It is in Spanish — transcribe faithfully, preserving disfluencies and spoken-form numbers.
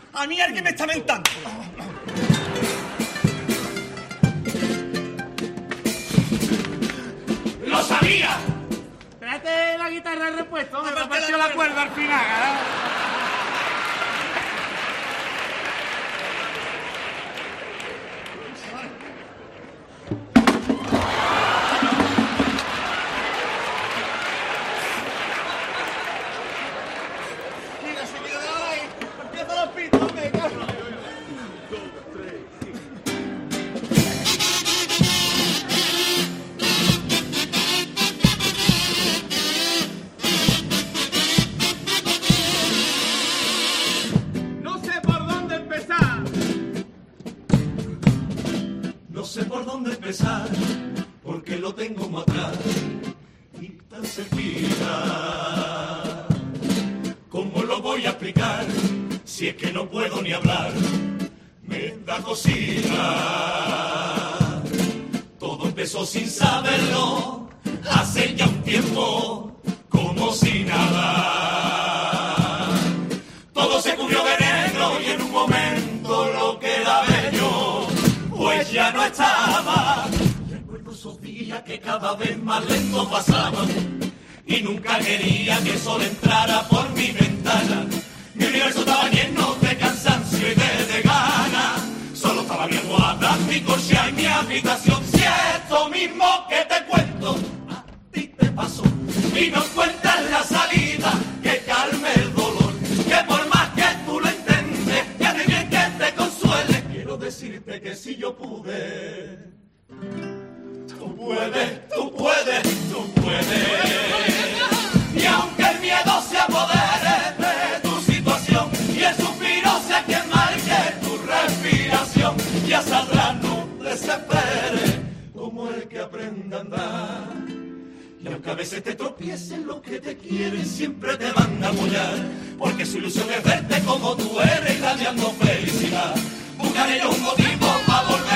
A mí alguien me está mentando. ¡Lo sabía! Espérate la guitarra de repuesto, me Aparte ha partido la la cuerda al final, ¿eh? Mira, se quedó ahí. Empieza los pitos, venga. No sé por dónde empezar. No sé por dónde empezar, porque lo tengo muy atrás y tan cerquita. ¿Cómo lo voy a explicar si es que no puedo ni hablar? Me da cosita. Todo empezó sin saberlo, hace ya un tiempo, como si nada. Todo se cubrió de negro y en un momento lo que era bello, pues ya no estaba. Recuerdo esos días que cada vez más lento pasaban y nunca quería que el sol entrara por mi ventana. Mi universo estaba lleno de cansancio y de desgana. Solo estaba mi almohada, mi corchea y mi habitación. Si esto mismo que te cuento a ti te pasó y no encuentras la salida que calme el dolor, que por más que tú lo entiendes, que hace bien que te consuele. Quiero decirte que si yo pude, tú puedes, tú puedes, tú puedes. Y aunque el miedo se apodere de tu situación y el suspiro sea quien marque tu respiración, ya saldrás, no desesperes, como el que aprende a andar. Y aunque a veces te tropieces, los que te quieren siempre te van a apoyar, porque su ilusión es verte como tú eres, irradiando felicidad. Buscaré yo un motivo para volver